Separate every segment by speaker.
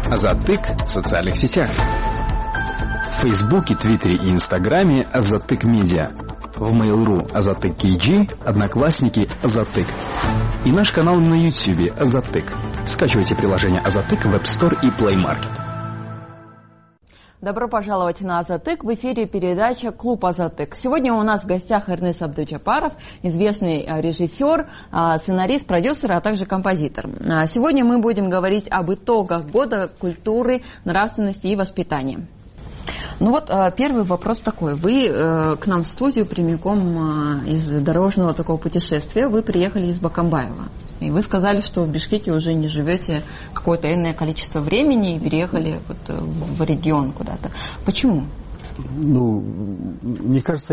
Speaker 1: Азаттык в социальных сетях. В Фейсбуке, Твиттере и Инстаграме Азаттык Медиа. В Mail.ru Азаттык KG, Одноклассники Азаттык. И наш канал на YouTube Азаттык. Скачивайте приложение Азаттык в App Store и Play Market.
Speaker 2: Добро пожаловать на Азаттык. В эфире передача «Клуб Азаттык». Сегодня у нас в гостях Эрнес Абдуджапаров, известный режиссер, сценарист, продюсер, а также композитор. Сегодня мы будем говорить об итогах года культуры, нравственности и воспитания. Ну вот, первый вопрос такой. Вы к нам в студию прямиком из дорожного такого путешествия, вы приехали из Бакамбаева. И вы сказали, что в Бишкеке уже не живете какое-то иное количество времени и переехали вот в регион куда-то. Почему?
Speaker 3: Ну, мне кажется,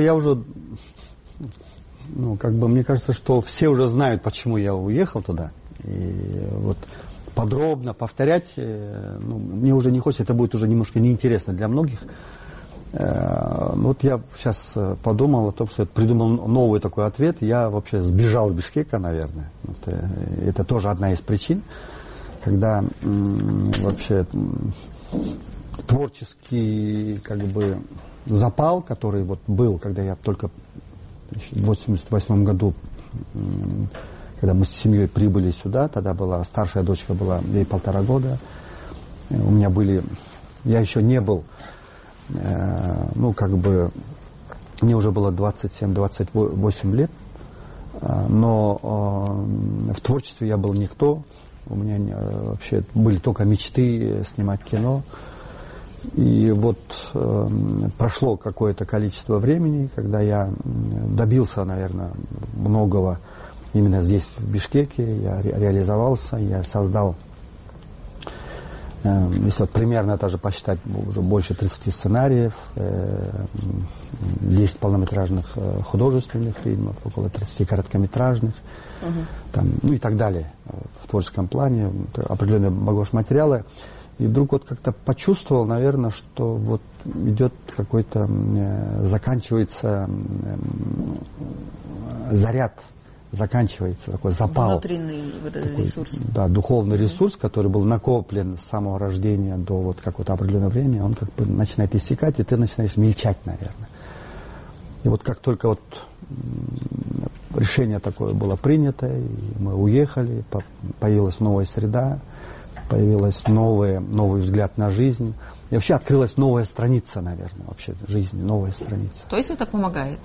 Speaker 3: мне кажется, что все уже знают, почему я уехал туда. И вот подробно повторять, мне уже не хочется, это будет уже немножко неинтересно для многих. Вот я сейчас подумал о том, что я придумал новый такой ответ. Я вообще сбежал с Бишкека, наверное. Это тоже одна из причин, когда вообще творческий запал, который вот был, когда я только в 1988 году, когда мы с семьей прибыли сюда, тогда была старшая дочка, была ей 1,5 года. У меня я еще не был, мне уже было 27-28 лет, но в творчестве я был никто. У меня вообще были только мечты снимать кино. И вот прошло какое-то количество времени, когда я добился, наверное, многого именно здесь, в Бишкеке. Я реализовался, я создал, если вот примерно даже посчитать, уже больше 30 сценариев, 10 полнометражных художественных фильмов, около 30 короткометражных, и так далее. В творческом плане определенный багаж материала. И вдруг вот как-то почувствовал, наверное, что вот идет какой-то, заканчивается заряд, заканчивается такой запал.
Speaker 2: Внутренний такой, ресурс.
Speaker 3: Да, духовный ресурс, который был накоплен с самого рождения до вот какого-то определенного времени, он как бы начинает иссякать, и ты начинаешь мельчать, наверное. И вот как только вот решение такое было принято, и мы уехали, появилась новая среда, появилась новый взгляд на жизнь. И вообще открылась новая страница, наверное, вообще жизни, новая страница.
Speaker 2: То есть это помогает?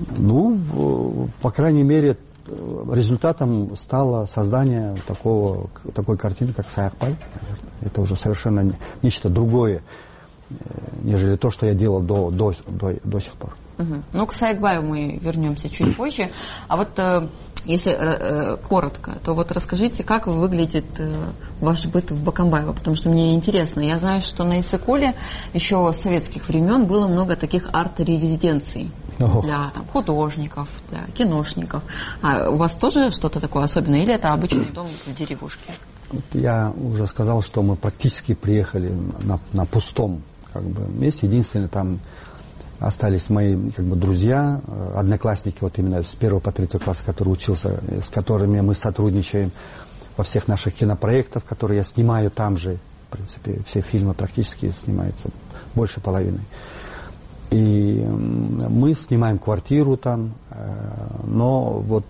Speaker 3: По крайней мере, результатом стало создание такой картины, как Саякбай. Это уже совершенно нечто другое, нежели то, что я делал до сих пор.
Speaker 2: Ну, к Саякбаю мы вернемся чуть позже. А вот если коротко, то вот расскажите, как выглядит ваш быт в Бакамбаево, потому что мне интересно. Я знаю, что на Иссыкуле еще с советских времен было много таких арт-резиденций для художников, для киношников. А у вас тоже что-то такое особенное, или это обычный дом в деревушке?
Speaker 3: Я уже сказал, что мы практически приехали на пустом месте. Единственное, там остались мои друзья, одноклассники, вот именно с 1 по 3 класса, который учился, с которыми мы сотрудничаем во всех наших кинопроектах, которые я снимаю там же. В принципе, все фильмы практически снимаются, больше половины. И мы снимаем квартиру там, но вот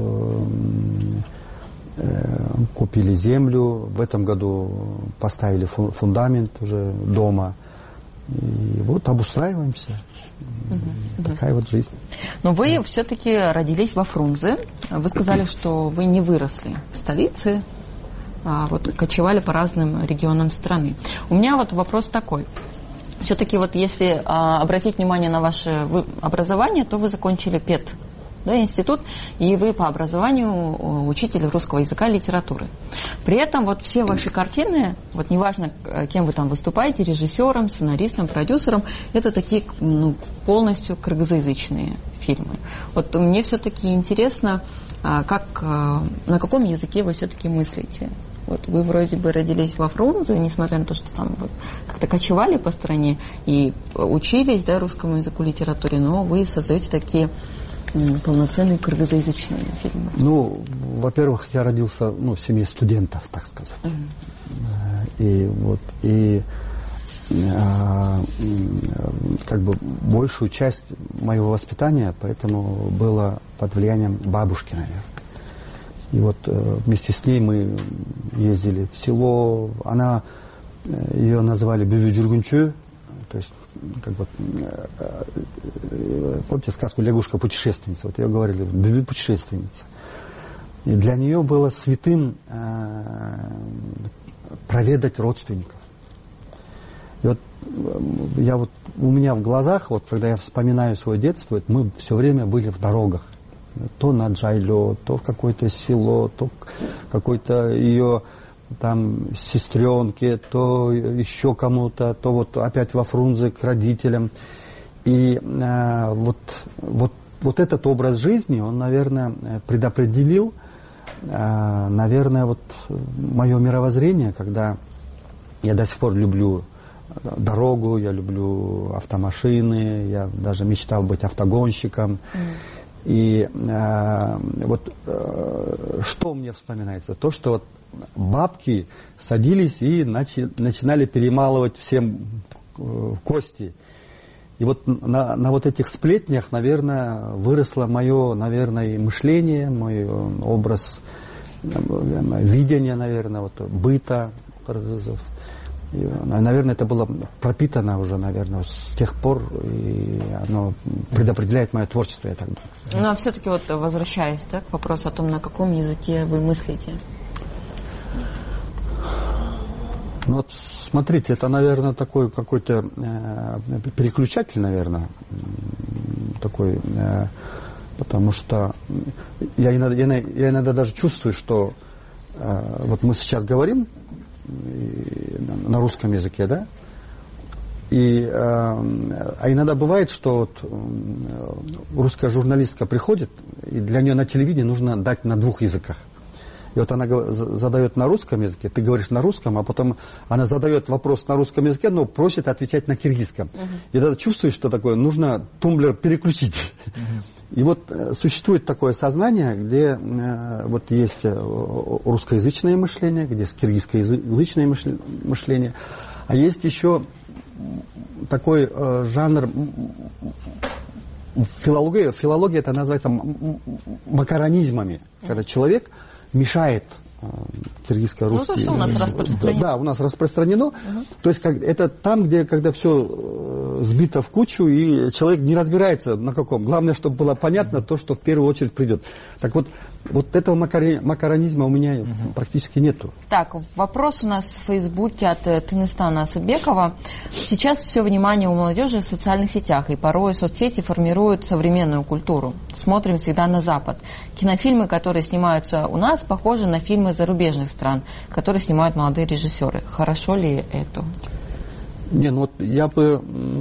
Speaker 3: купили землю, в этом году поставили фундамент уже дома, и вот обустраиваемся. Такая вот жизнь.
Speaker 2: Но вы все-таки родились во Фрунзе. Вы сказали, что вы не выросли в столице, а вот кочевали по разным регионам страны. У меня вот вопрос такой. Все-таки вот если обратить внимание на ваше образование, то вы закончили ПЕТ, институт, и вы по образованию учитель русского языка и литературы. При этом вот все ваши картины, вот неважно, кем вы там выступаете, режиссером, сценаристом, продюсером, это такие полностью кыргызоязычные фильмы. Вот мне все-таки интересно, на каком языке вы все-таки мыслите? Вот вы вроде бы родились во Фрунзе, несмотря на то, что там вот как-то кочевали по стране и учились русскому языку, литературе, но вы создаете такие полноценные кыргызоязычные фильмы?
Speaker 3: Ну, во-первых, я родился в семье студентов, так сказать. И как бы большую часть моего воспитания поэтому было под влиянием бабушки, наверное. И вот вместе с ней мы ездили в село. Ее называли Бюбю-Джургунчу, то есть, как бы, помните сказку «Лягушка-путешественница»? Вот ее говорили «Бюбю-путешественница». И для нее было святым проведать родственников. И вот у меня в глазах, вот когда я вспоминаю свое детство, мы все время были в дорогах. То на Джайло, то в какое-то село, то какой-то ее там сестренке, то еще кому-то, то вот опять во Фрунзе к родителям. И вот этот образ жизни, он, наверное, предопределил, наверное, вот мое мировоззрение, когда я до сих пор люблю дорогу, я люблю автомашины, я даже мечтал быть автогонщиком. И что мне вспоминается? То, что вот бабки садились и начинали перемалывать всем кости. И вот на вот этих сплетнях, наверное, выросло мое, наверное, мышление, мой образ видения, наверное, вот, быта кыргызов. И, наверное, это было пропитано уже, наверное, с тех пор, и оно предопределяет мое творчество, я так думаю.
Speaker 2: Ну, а все-таки вот возвращаясь, да, к вопросу о том, на каком языке вы мыслите.
Speaker 3: Ну вот смотрите, это, наверное, такой какой-то переключатель, наверное, такой, потому что я иногда даже чувствую, что вот мы сейчас говорим на русском языке, да, а иногда бывает, что вот русская журналистка приходит, и для нее на телевидении нужно дать на 2 языках. И вот она задает на русском языке, ты говоришь на русском, а потом она задает вопрос на русском языке, но просит отвечать на киргизском. И тогда чувствуешь, что такое, нужно тумблер переключить. И вот существует такое сознание, где вот есть русскоязычное мышление, где есть киргизскоязычное мышление, а есть еще такой жанр филология это называется макаронизмами, когда человек мешает киргизско-русский.
Speaker 2: Ну, то, что у нас распространено.
Speaker 3: Да, у нас распространено. То есть это там, где когда все сбито в кучу, и человек не разбирается на каком. Главное, чтобы было понятно то, что в первую очередь придет. Так вот этого макаронизма у меня практически нету.
Speaker 2: Так, вопрос у нас в Фейсбуке от Тыныстана Асылбекова. Сейчас все внимание у молодежи в социальных сетях, и порой соцсети формируют современную культуру. Смотрим всегда на Запад. Кинофильмы, которые снимаются у нас, похожи на фильмы зарубежных стран, которые снимают молодые режиссеры. Хорошо ли это?
Speaker 3: Не, ну вот я бы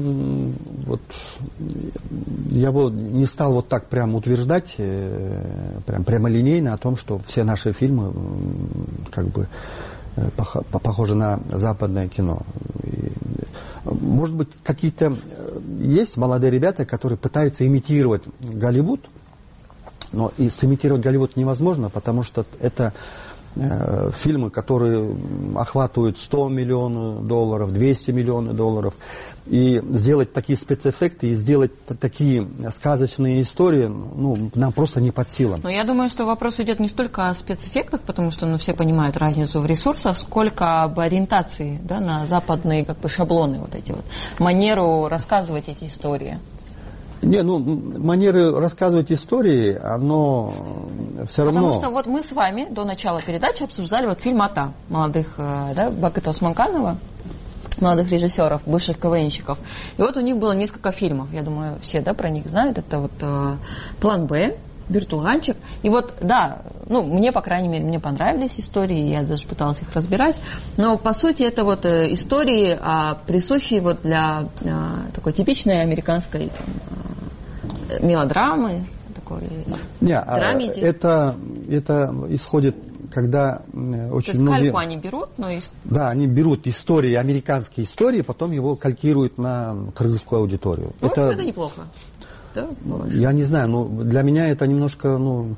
Speaker 3: не стал вот так прям утверждать, прям прямолинейно о том, что все наши фильмы как бы похожи на западное кино. И, может быть, какие-то есть молодые ребята, которые пытаются имитировать Голливуд, но и сымитировать Голливуд невозможно, потому что это фильмы, которые охватывают $100 миллионов, $200 миллионов, и сделать такие спецэффекты, и сделать такие сказочные истории, ну, нам просто не под силам.
Speaker 2: Но я думаю, что вопрос идет не столько о спецэффектах, потому что все понимают разницу в ресурсах, сколько об ориентации, да, на западные как бы шаблоны, вот эти вот, манеру рассказывать эти истории.
Speaker 3: Не, манеры рассказывать истории, оно все равно...
Speaker 2: Потому что вот мы с вами до начала передачи обсуждали вот фильм «Ата» молодых, да, Бакыта Османканова, молодых режиссеров, бывших КВНщиков. И вот у них было несколько фильмов, я думаю, все, да, про них знают. Это вот «План Б», «Бертуганчик». И вот, да, мне, по крайней мере, мне понравились истории, я даже пыталась их разбирать. Но, по сути, это вот истории, присущие вот для такой типичной американской мелодрамы, такой драмеди.
Speaker 3: Это исходит, когда очень многие...
Speaker 2: То есть кальку они берут, но...
Speaker 3: Да, они берут истории, американские истории, потом его калькируют на кыргызскую аудиторию.
Speaker 2: Это неплохо. да?
Speaker 3: Я не знаю, но для меня это немножко,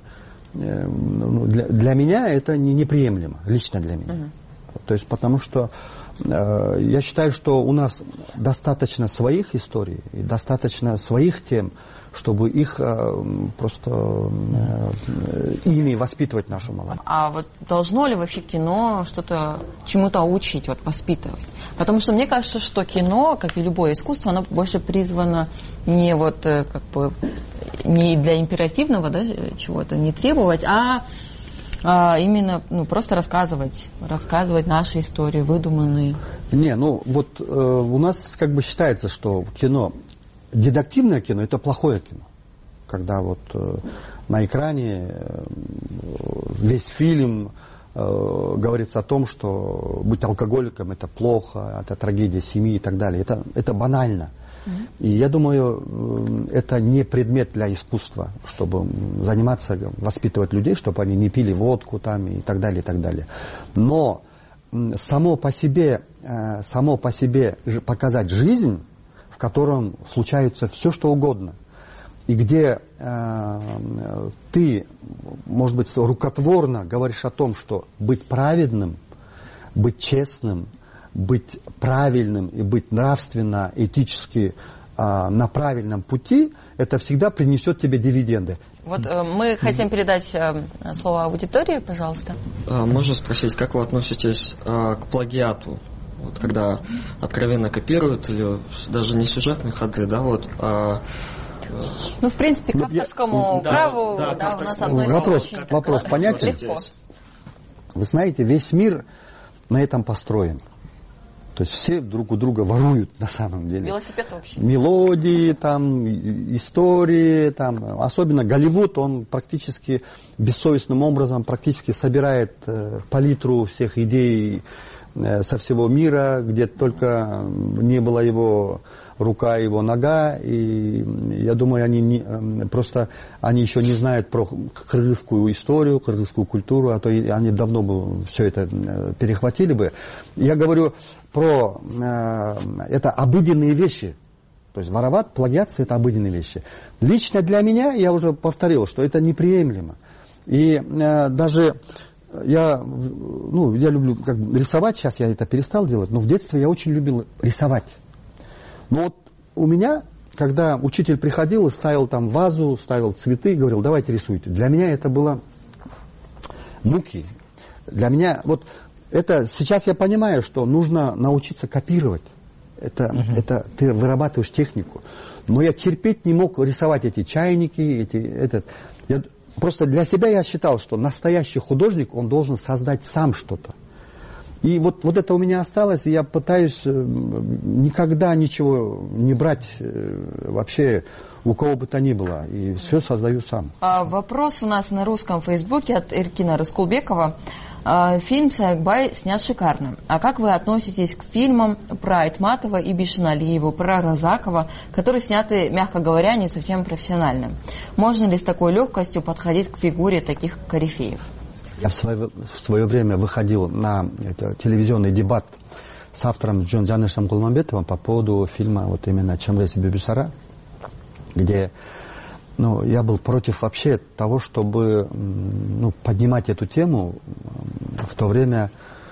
Speaker 3: для меня это неприемлемо, лично для меня. То есть потому что я считаю, что у нас достаточно своих историй и достаточно своих тем, чтобы их просто ими воспитывать нашу молодежь.
Speaker 2: А вот должно ли вообще кино что-то чему-то учить, вот воспитывать? Потому что мне кажется, что кино, как и любое искусство, оно больше призвано не вот как бы не для императивного, да, чего-то не требовать, а именно просто рассказывать наши истории, выдуманные. Не,
Speaker 3: вот у нас как бы считается, что кино, дидактивное кино, это плохое кино. Когда вот на экране весь фильм говорится о том, что быть алкоголиком это плохо, это трагедия семьи и так далее. Это банально. И я думаю, это не предмет для искусства, чтобы заниматься, воспитывать людей, чтобы они не пили водку там и так далее, и так далее. Но само по себе показать жизнь, в котором случается все, что угодно, и где ты, может быть, рукотворно говоришь о том, что быть праведным, быть честным, быть правильным и быть нравственно, этически на правильном пути, это всегда принесет тебе дивиденды.
Speaker 2: Вот мы хотим передать слово аудитории, пожалуйста.
Speaker 4: Можно спросить, как вы относитесь к плагиату? Вот когда откровенно копируют, или даже не сюжетные ходы, да, вот,
Speaker 2: в принципе, к авторскому праву, да, у нас относится
Speaker 3: вопрос понятен. Вы знаете, весь мир на этом построен. То есть все друг у друга воруют на самом деле.
Speaker 2: Велосипед вообще.
Speaker 3: Мелодии, там, истории, там. Особенно Голливуд, он практически бессовестным образом практически собирает палитру всех идей со всего мира, где только не была его рука, его нога. И я думаю, они еще не знают про кыргызскую историю, кыргызскую культуру, а то они давно бы все это перехватили бы. Я говорю про это обыденные вещи. То есть воровать, плагиатство — это обыденные вещи. Лично для меня, я уже повторил, что это неприемлемо. И даже я люблю рисовать, сейчас я это перестал делать, но в детстве я очень любил рисовать. Но вот у меня, когда учитель приходил и ставил там вазу, ставил цветы, говорил, давайте рисуйте. Для меня это было муки. Для меня вот это сейчас я понимаю, что нужно научиться копировать. Это ты вырабатываешь технику. Но я терпеть не мог рисовать эти чайники, просто для себя я считал, что настоящий художник, он должен создать сам что-то. И вот это у меня осталось, и я пытаюсь никогда ничего не брать вообще у кого бы то ни было. И все создаю сам.
Speaker 2: Вопрос у нас на русском фейсбуке от Эркина Раскулбекова. Фильм «Саакбай» снят шикарно. А как вы относитесь к фильмам про Айтматова и Бишаналиеву, про Розакова, которые сняты, мягко говоря, не совсем профессионально? Можно ли с такой легкостью подходить к фигуре таких корифеев?
Speaker 3: Я в свое время выходил на телевизионный дебат с автором Джанешем Кулмамбетовым по поводу фильма вот именно «Чамрес Бибисара», где я был против вообще того, чтобы поднимать эту тему. В то время,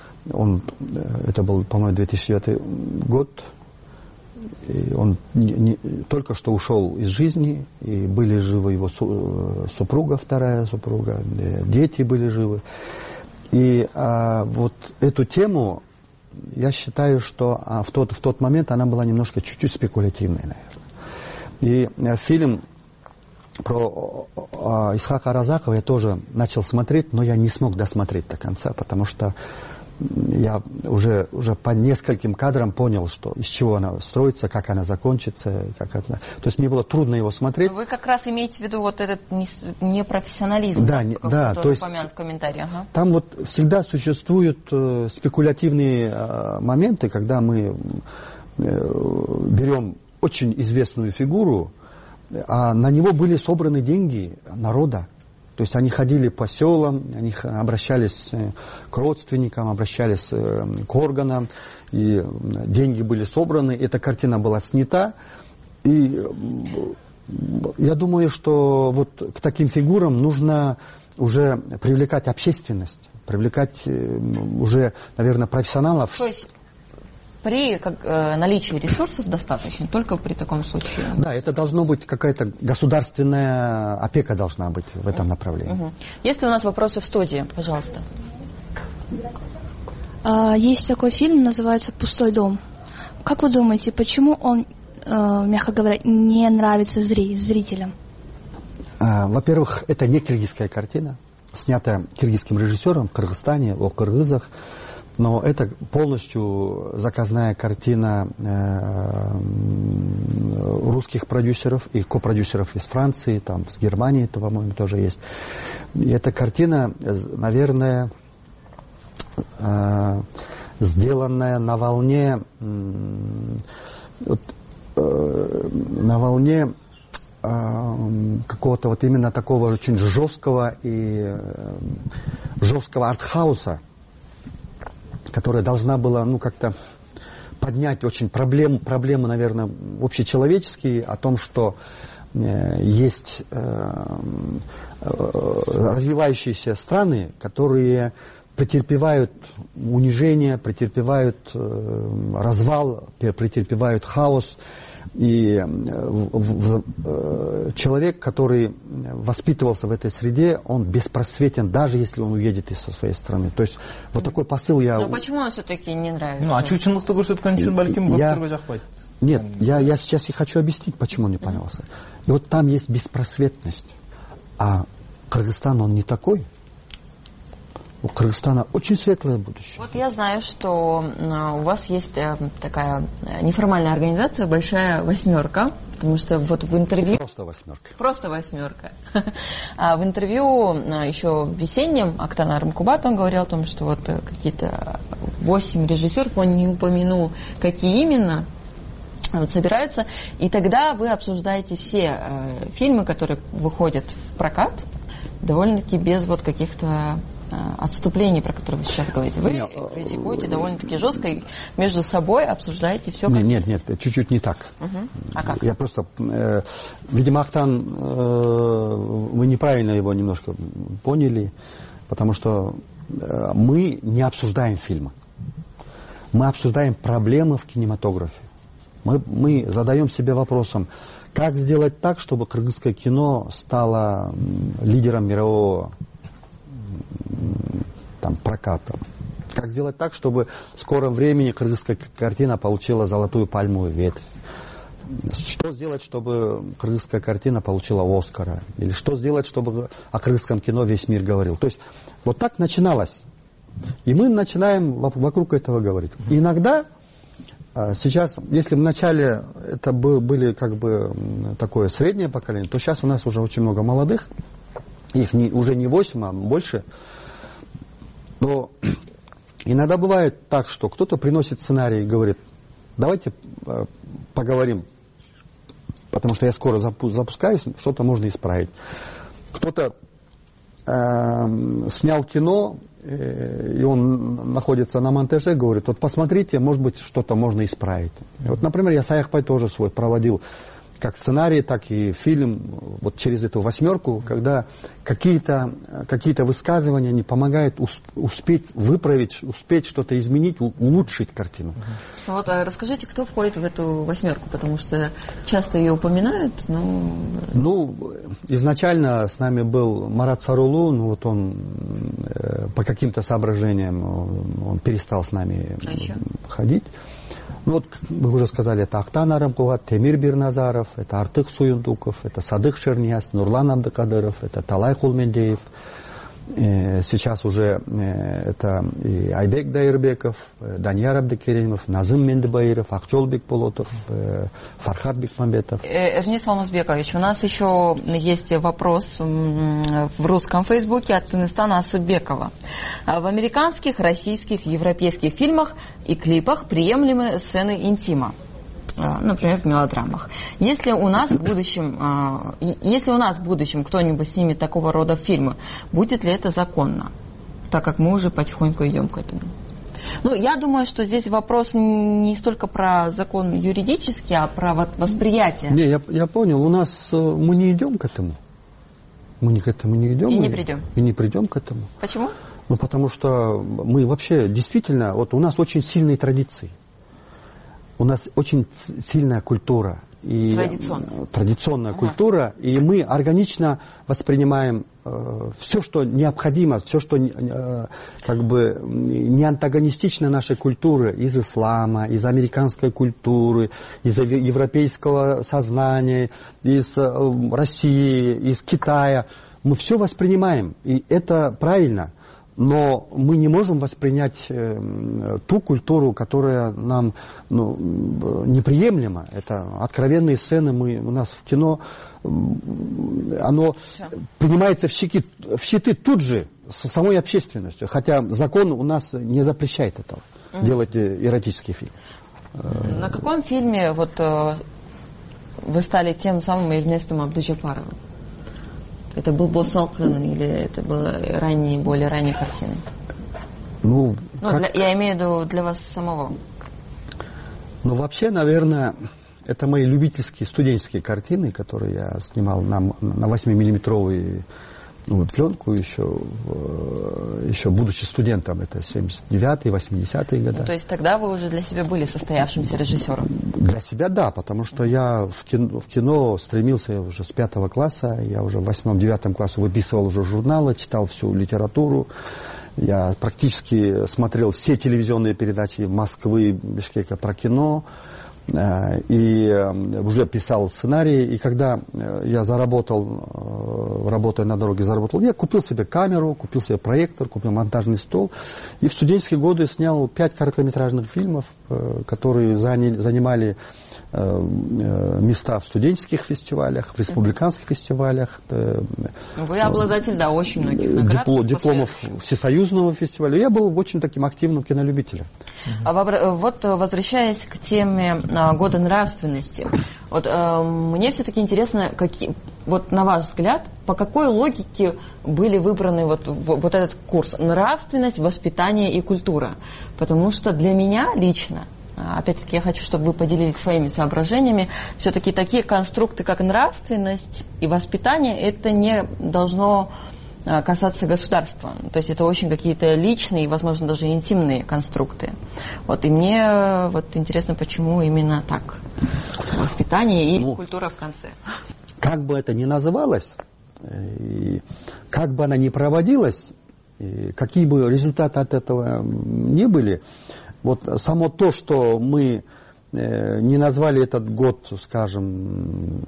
Speaker 3: это был, по-моему, 2009 год, и он только что ушел из жизни, и были живы его супруга, вторая супруга, дети были живы. И вот эту тему, я считаю, что в тот момент она была немножко чуть-чуть спекулятивной, наверное. И фильм про Исхака Розакова я тоже начал смотреть, но я не смог досмотреть до конца, потому что я уже по нескольким кадрам понял, что из чего она строится, как она закончится. То есть мне было трудно его смотреть.
Speaker 2: Вы как раз имеете в виду вот этот непрофессионализм,
Speaker 3: да, то есть
Speaker 2: упомянут в комментариях. Ага.
Speaker 3: Там вот всегда существуют спекулятивные моменты, когда мы берем очень известную фигуру, а на него были собраны деньги народа. То есть они ходили по селам, они обращались к родственникам, обращались к органам, и деньги были собраны, эта картина была снята. И Я думаю, что вот к таким фигурам нужно уже привлекать общественность, привлекать уже, наверное, профессионалов.
Speaker 2: То есть при наличии ресурсов достаточно, только при таком случае?
Speaker 3: Да, это должно быть какая-то государственная опека должна быть в этом направлении.
Speaker 2: Есть ли у нас вопросы в студии? Пожалуйста.
Speaker 5: Есть такой фильм, называется «Пустой дом». Как вы думаете, почему он, мягко говоря, не нравится зрителям?
Speaker 3: Во-первых, это не киргизская картина, снятая киргизским режиссером в Кыргызстане, о кыргызах, но это полностью заказная картина русских продюсеров и копродюсеров из Франции, там, с Германии, это, по-моему, тоже есть. И эта картина, наверное, сделанная на волне какого-то вот именно такого очень жесткого артхауса, которая должна была, как-то поднять очень проблемы, наверное, общечеловеческие, о том, что есть развивающиеся страны, которые претерпевают унижение, претерпевают развал, претерпевают хаос. И человек, который воспитывался в этой среде, он беспросветен, даже если он уедет из своей страны. То есть вот такой посыл я...
Speaker 2: Но почему он все-таки не нравится?
Speaker 3: Нет, я сейчас и хочу объяснить, почему он не понравился. И вот там есть беспросветность. А Кыргызстан, он не такой. У Кыргызстана очень светлое будущее.
Speaker 2: Вот я знаю, что у вас есть такая неформальная организация «Большая восьмерка», потому что вот в интервью...
Speaker 3: Просто восьмерка.
Speaker 2: Просто восьмерка. А в интервью еще весеннем Октана Рымкубат, он говорил о том, что вот какие-то 8 режиссеров, он не упомянул, какие именно, вот собираются, и тогда вы обсуждаете все фильмы, которые выходят в прокат, довольно-таки без вот каких-то отступлений, про которые вы сейчас говорите. Вы критикуете довольно-таки жестко и между собой обсуждаете все.
Speaker 3: Нет, чуть-чуть не так.
Speaker 2: А как?
Speaker 3: Я просто... видимо, Ахтан, вы неправильно его немножко поняли, потому что мы не обсуждаем фильмы. Мы обсуждаем проблемы в кинематографе. Мы задаем себе вопросом, как сделать так, чтобы кыргызское кино стало лидером мирового проката. Как сделать так, чтобы в скором времени кыргызская картина получила золотую пальмовую ветвь. Что сделать, чтобы кыргызская картина получила Оскара? Или что сделать, чтобы о кыргызском кино весь мир говорил? То есть вот так начиналось. И мы начинаем вокруг этого говорить. Иногда сейчас, если вначале это были как бы такое среднее поколение, то сейчас у нас уже очень много молодых. Их уже не 8, а больше. Но иногда бывает так, что кто-то приносит сценарий и говорит, давайте поговорим, потому что я скоро запускаюсь, что-то можно исправить. Кто-то снял кино, и он находится на монтаже, говорит, вот посмотрите, может быть, что-то можно исправить. И вот, например, я Саяхпай тоже свой проводил как сценарий, так и фильм вот через эту восьмерку, когда какие-то высказывания не помогают успеть выправить, успеть что-то изменить, улучшить картину.
Speaker 2: Вот расскажите, кто входит в эту восьмерку, потому что часто ее упоминают, но...
Speaker 3: Изначально с нами был Марат Сарулу, вот он по каким-то соображениям он перестал с нами ходить. Вот, вы уже сказали, это Ахтан Рымкубат, Темир Бирназаров, это Артык Суюндуков, это Садык Шернияз, Нурлан Абдыкадыров, это Талай Кулмендеев. Сейчас уже это и Айбек Дайырбеков, Данияр Абдыкеримов, Назым Мендебаиров, Акчол Бекболотов, Фархат Бекмамбетов.
Speaker 2: Эрнис Алмазбекович, у нас еще есть вопрос в русском фейсбуке от Тыныстана Асыбекова. В американских, российских, европейских фильмах и клипах приемлемы сцены интима? Например, в мелодрамах. Если у нас в будущем кто-нибудь снимет такого рода фильмы, будет ли это законно? Так как мы уже потихоньку идем к этому. Ну, я думаю, что здесь вопрос не столько про закон юридический, а про восприятие.
Speaker 3: Не, я понял. У нас мы не идем к этому. Мы к этому не идем.
Speaker 2: И не придем.
Speaker 3: И не придем к этому.
Speaker 2: Почему?
Speaker 3: Ну, потому что мы вообще действительно, вот у нас очень сильные традиции. У нас очень сильная культура. И традиционная культура. И мы органично воспринимаем все, что необходимо, все, что как бы не антагонистично нашей культуре из ислама, из американской культуры, из европейского сознания, из России, из Китая. Мы все воспринимаем. И это правильно. Но мы не можем воспринять ту культуру, которая нам неприемлема. Это откровенные сцены. У нас в кино оно принимается в щиты тут же с самой общественностью. Хотя закон у нас не запрещает этого, делать эротический фильм.
Speaker 2: На каком фильме вот вы стали тем самым Эрнестом Абду-Джабаровым? Это был «Босс Алкан» или это были более ранние картины? Я имею в виду для вас самого.
Speaker 3: Ну, вообще, наверное, это мои любительские студенческие картины, которые я снимал на 8-миллиметровую пленку еще будучи студентом. Это 79-е, 80-е годы.
Speaker 2: Ну, то есть тогда вы уже для себя были состоявшимся режиссером?
Speaker 3: Для себя, да, потому что я в кино стремился уже с 5 класса. Я уже в 8-9 классе выписывал уже журналы, читал всю литературу. Я практически смотрел все телевизионные передачи Москвы, Бишкека про кино. И уже писал сценарии. И когда я работая на дороге, я купил себе камеру, купил себе проектор, купил монтажный стол. И в студенческие годы снял 5 короткометражных фильмов, которые занимали места в студенческих фестивалях, в республиканских фестивалях.
Speaker 2: Вы обладатель, да, очень многих наград.
Speaker 3: Дипломов всесоюзного фестиваля. Я был очень таким активным кинолюбителем.
Speaker 2: Вот возвращаясь к теме года нравственности, вот мне все-таки интересно, вот на ваш взгляд, по какой логике были выбраны вот этот курс нравственность, воспитание и культура? Потому что для меня лично, опять-таки, я хочу, чтобы вы поделились своими соображениями. Все-таки такие конструкты, как нравственность и воспитание, это не должно касаться государства. То есть это очень какие-то личные, возможно, даже интимные конструкты. Вот, и мне вот интересно, почему именно так. Воспитание и культура в конце.
Speaker 3: Как бы это ни называлось, и как бы она ни проводилась, и какие бы результаты от этого ни были, вот само то, что мы не назвали этот год, скажем,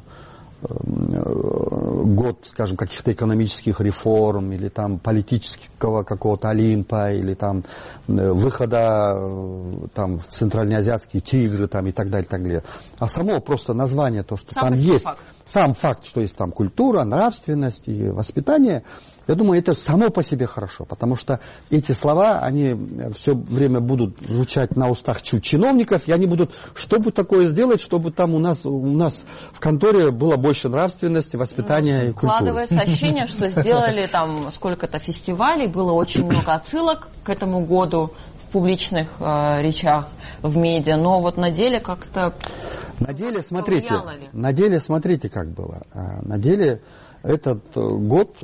Speaker 3: каких-то экономических реформ, или там политического какого-то Олимпа, или там выхода там, в центральноазиатские тигры там, и так далее, так далее. А само просто название, то, что там есть, сам факт, что есть там культура, нравственность и воспитание, я думаю, это само по себе хорошо, потому что эти слова, они все время будут звучать на устах чиновников, и они будут, что бы такое сделать, чтобы там у нас в конторе было больше нравственности, воспитания и культуры.
Speaker 2: Складывается ощущение, что сделали там сколько-то фестивалей, было очень много отсылок к этому году в публичных речах, в медиа, но вот на деле как-то...
Speaker 3: На деле, смотрите, как было. На деле этот год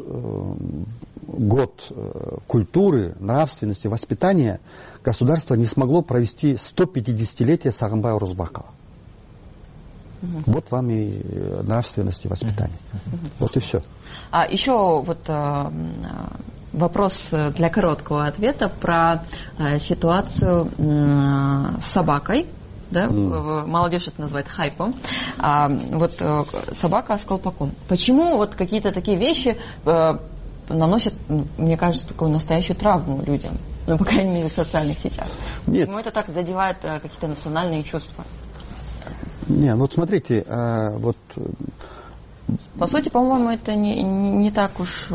Speaker 3: культуры, нравственности, воспитания государство не смогло провести 150-летие Сагынбая Орозбакова. Вот вам и нравственность и воспитание. Вот и все.
Speaker 2: Еще вот вопрос для короткого ответа про ситуацию с собакой. Да? Молодежь это называет хайпом. Вот собака с колпаком. Почему вот какие-то такие вещи наносят, мне кажется, такую настоящую травму людям? Ну, по крайней мере, в социальных сетях.
Speaker 3: Нет.
Speaker 2: Почему это так задевает какие-то национальные чувства?
Speaker 3: Не, вот смотрите, вот...
Speaker 2: По сути, по-моему, это не так уж...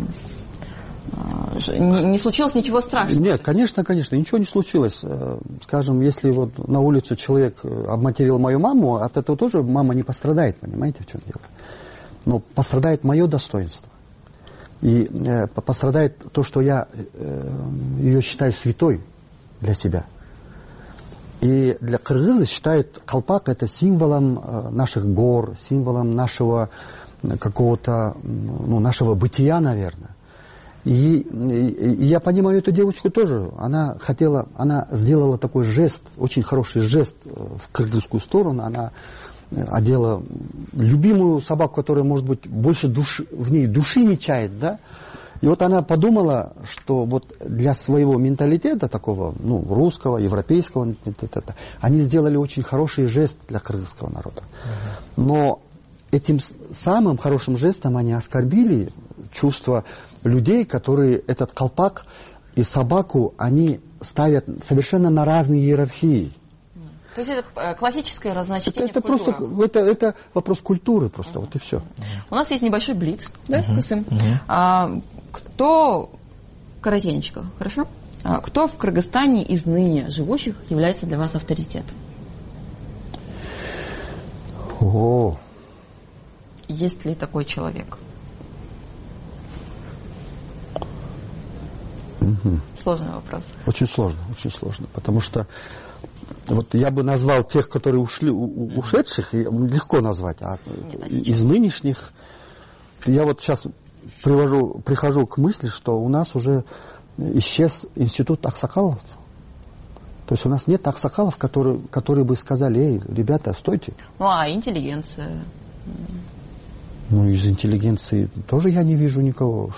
Speaker 2: Не случилось ничего страшного?
Speaker 3: Нет, конечно, ничего не случилось. Скажем, если вот на улице человек обматерил мою маму, от этого тоже мама не пострадает, понимаете, в чем дело? Но пострадает мое достоинство. И пострадает то, что я ее считаю святой. для себя. И для кыргыза считают колпак это символом наших гор, символом нашего какого-то, нашего бытия, наверное. И я понимаю эту девочку тоже. Она сделала такой жест, очень хороший жест в кыргызскую сторону. Она одела любимую собаку, которая, может быть, больше в ней души не чает, да? И вот она подумала, что вот для своего менталитета такого, русского, европейского, они сделали очень хороший жест для кыргызского народа. Но этим самым хорошим жестом они оскорбили чувства людей, которые этот колпак и собаку, они ставят совершенно на разные иерархии.
Speaker 2: То есть это классическое разночтение
Speaker 3: культуры? Это вопрос культуры просто, вот и все.
Speaker 2: У нас есть небольшой блиц, да, Касым? Кто, коротенечко, хорошо? Кто в Кыргызстане из ныне живущих является для вас авторитетом?
Speaker 3: О.
Speaker 2: Есть ли такой человек? Сложный вопрос.
Speaker 3: Очень сложно, потому что вот я бы назвал тех, которые ушедших, легко назвать, из нынешних, я вот сейчас прихожу к мысли, что у нас уже исчез институт аксакалов. То есть у нас нет аксакалов, которые бы сказали: эй, ребята, стойте.
Speaker 2: Интеллигенция?
Speaker 3: Из интеллигенции тоже я не вижу никого,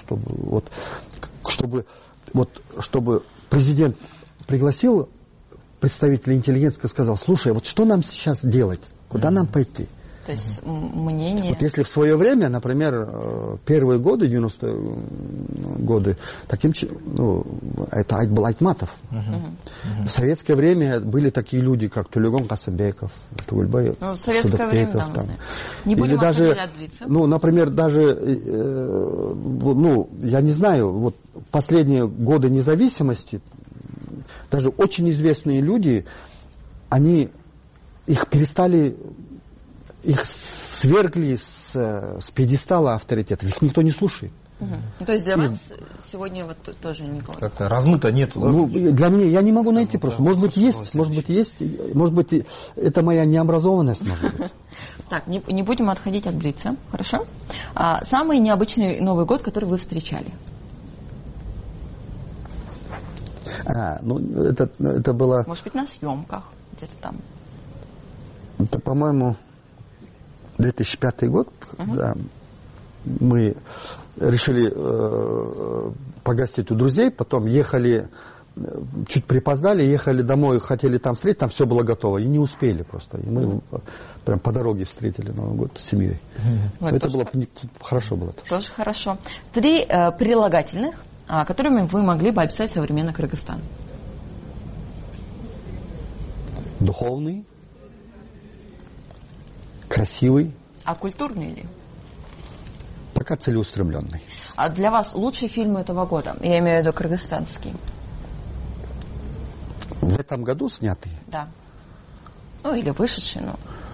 Speaker 3: чтобы президент пригласил представителя интеллигенции и сказал: слушай, вот что нам сейчас делать? Куда нам пойти?
Speaker 2: То есть мнение...
Speaker 3: Вот если в свое время, например, первые годы, 90-е годы, это был Айтматов. В советское время были такие люди, как Тулегон Касымбеков, Тугульбай,
Speaker 2: в советское время, да, мы знаем. Не будем
Speaker 3: даже,
Speaker 2: отделиться.
Speaker 3: Например, даже, я не знаю, вот последние годы независимости, даже очень известные люди, их свергли с пьедестала авторитетов. Их никто не слушает.
Speaker 2: То есть для вас сегодня вот тоже никого?
Speaker 6: Как-то размыто нету.
Speaker 3: Для меня я не могу найти просто. Может быть, есть. Может быть, это моя необразованность. Может быть.
Speaker 2: Так, не будем отходить от блица. Хорошо? Самый необычный Новый год, который вы встречали?
Speaker 3: Это было...
Speaker 2: Может быть, на съемках где-то там?
Speaker 3: Это, по-моему, 2005 год, когда мы решили погостить у друзей, потом ехали, чуть припоздали, ехали домой, хотели там встретить, там все было готово, и не успели просто. И мы прям по дороге встретили Новый год с семьей. Это было хорошо.
Speaker 2: Тоже хорошо. 3 прилагательных, которыми вы могли бы описать современный Кыргызстан.
Speaker 3: Духовный, красивый.
Speaker 2: А культурный ли?
Speaker 3: Пока целеустремленный.
Speaker 2: А для вас лучший фильм этого года? Я имею в виду кыргызстанский.
Speaker 3: В этом году снятый?
Speaker 2: Да. Или вышедший,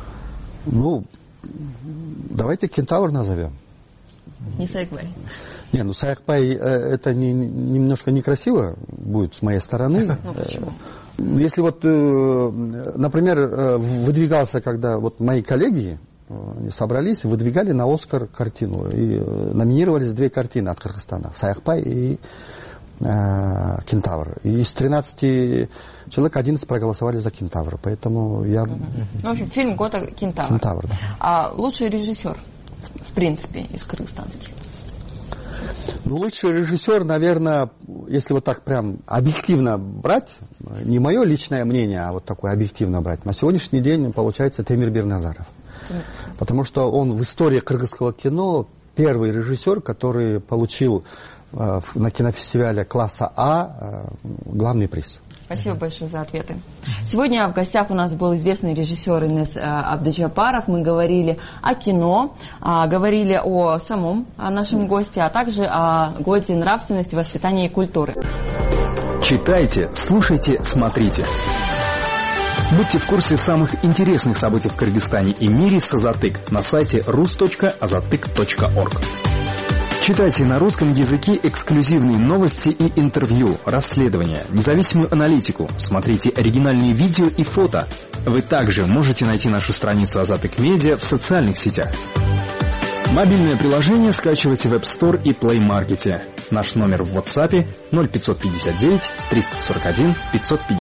Speaker 3: давайте «Кентавр» назовем.
Speaker 2: Не Саякбай.
Speaker 3: Саякбай это немножко некрасиво будет с моей стороны.
Speaker 2: Почему?
Speaker 3: Если например, выдвигался, когда мои коллеги собрались, выдвигали на «Оскар» картину. И номинировались 2 картины от Кыргызстана. «Саякбай» и «Кентавр». И из 13 человек 11 проголосовали за «Кентавр». Поэтому я...
Speaker 2: В общем, фильм года «Кентавр».
Speaker 3: «Кентавр», да.
Speaker 2: А лучший режиссер, в принципе, из кыргызстанских?
Speaker 3: Лучший режиссер, наверное, если вот так прям объективно брать, не мое личное мнение, а вот такое объективно брать, на сегодняшний день получается Темир Берназаров. Потому что он в истории кыргызского кино первый режиссер, который получил на кинофестивале класса А главный приз.
Speaker 2: Спасибо большое за ответы. Сегодня в гостях у нас был известный режиссер Инес Абдыджапаров. Мы говорили о кино, говорили о самом нашем госте, а также о годе нравственности, воспитания и культуры.
Speaker 1: Читайте, слушайте, смотрите. Будьте в курсе самых интересных событий в Кыргызстане и мире с Азатык на сайте rus.azatyk.org. Читайте на русском языке эксклюзивные новости и интервью, расследования, независимую аналитику. Смотрите оригинальные видео и фото. Вы также можете найти нашу страницу Азатык Медиа в социальных сетях. Мобильное приложение скачивайте в App Store и Play Market. Наш номер в WhatsApp 0559 341 550.